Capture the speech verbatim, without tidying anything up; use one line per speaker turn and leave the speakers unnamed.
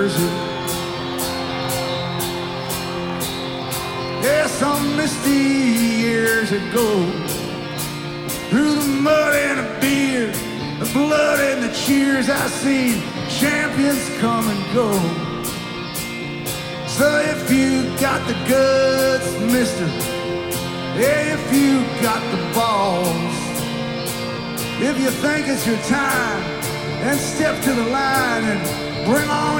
Jersey. Yeah, some misty years ago, through the mud and the beer, the blood and the cheers, I seen champions come and go. So if you got the guts, mister, yeah, if you got the balls, if you think it's your time, then step to the line and bring on